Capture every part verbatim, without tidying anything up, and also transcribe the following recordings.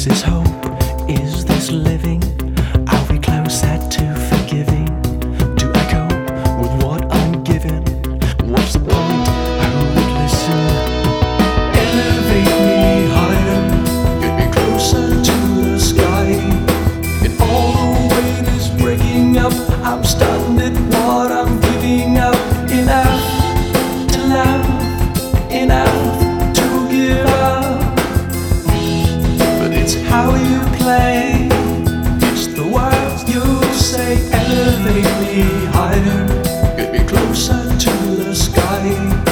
Is this hope? Is this living? Are we closer to forgiving? Do I cope with what I'm given? What's the point? Who would listen? Elevate me higher, get me closer to the sky. And all the weight is breaking up. I'm stunned at what I'm giving up. Enough to love, enough to give up. But it's how you play, it's the words you say. Elevate me higher, get me closer to the sky.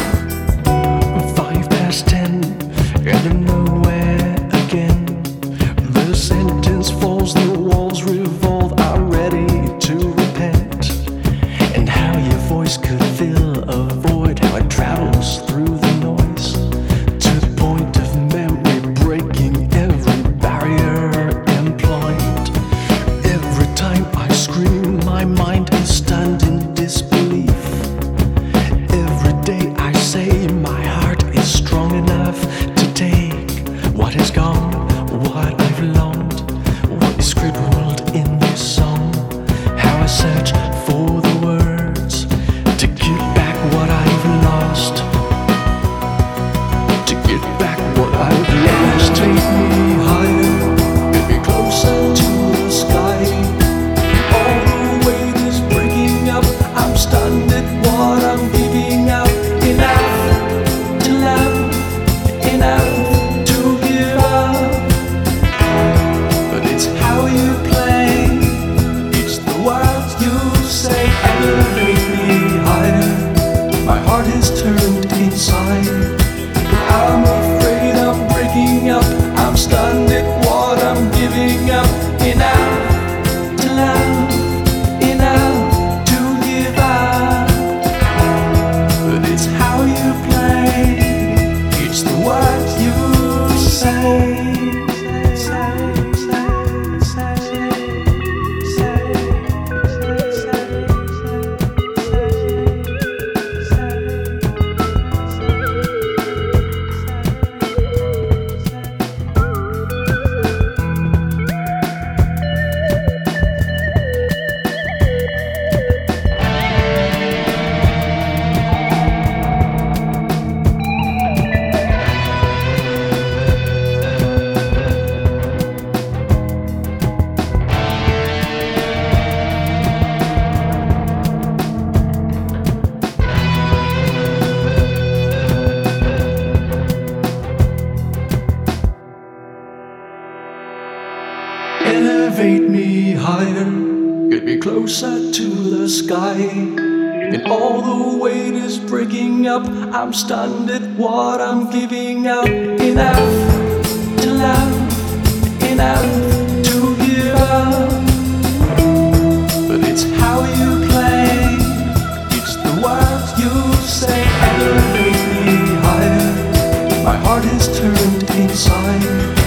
Five past ten, and I'm nowhere again. The sentence falls, the walls revolve. I'm ready to repent. And how your voice could fill a void, how it travels through the noise to the point of memory breaking every barrier employed. Every time I scream, my mind is stunned in disbelief. Every day I say my heart is strong enough to take what is gone, what I've longed, what is scribbled in this song. How I search for the words to get back what I've lost, to get back what I've lost. Take me higher, get me closer to the sky. All the weight is breaking up. I'm stunned at what I'm giving up. Enough to love, enough to give up. But it's how you play, it's the words you say. Elevate me higher, my heart is turned inside. I'm afraid I'm breaking up. I'm stunned at what I'm giving up. Enough to love, enough to give up. But it's how you play, it's the words you say. Elevate me higher, get me closer to the sky. And all the weight is breaking up. I'm stunned at what I'm giving up. Enough to love, enough to give up. But it's how you play, it's the words you say. Elevate me higher, my heart is turned inside.